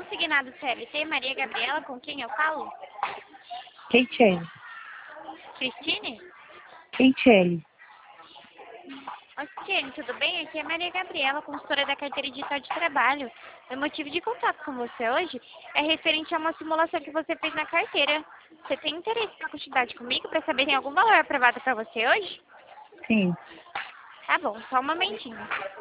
consignado CLT, Maria Gabriela, com quem eu falo? Keitiele. Cristine? Keitiele. Oi, Cristiane, tudo bem? Aqui é Maria Gabriela, consultora da carteira digital de trabalho. O motivo de contato com você hoje é referente a uma simulação que você fez na carteira. Você tem interesse na quantidade comigo para saber se tem algum valor aprovado para você hoje? Sim. Tá bom, só um momentinho.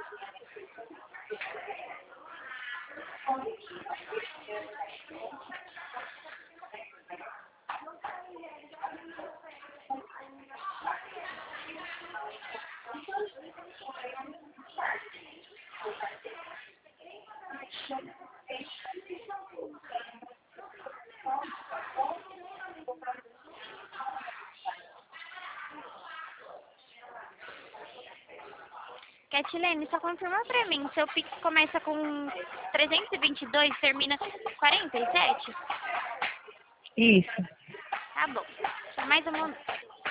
Ketilene, só confirma pra mim, seu Pix começa com 322 e termina com 47? Isso. Tá bom, só mais um momento.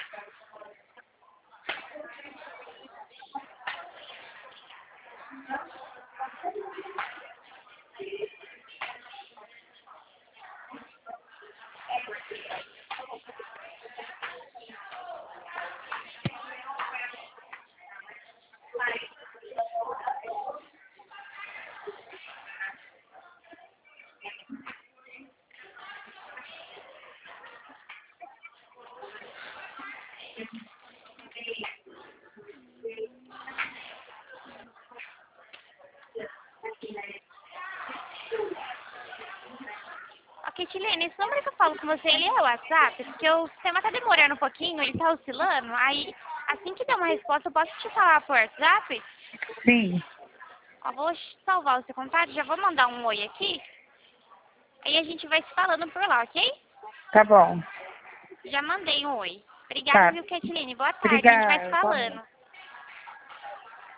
Ok, Ketilene, esse número que eu falo com você, ele é o WhatsApp? Porque o sistema tá demorando um pouquinho, ele tá oscilando, aí assim que der uma resposta eu posso te falar por WhatsApp? Sim. Ó, vou salvar o seu contato, já vou mandar um oi aqui, aí a gente vai se falando por lá, ok? Tá bom. Já mandei um oi. Obrigada, Tá. viu, Ketilene? Boa tarde, a gente vai se Obrigada. Tá bom. falando.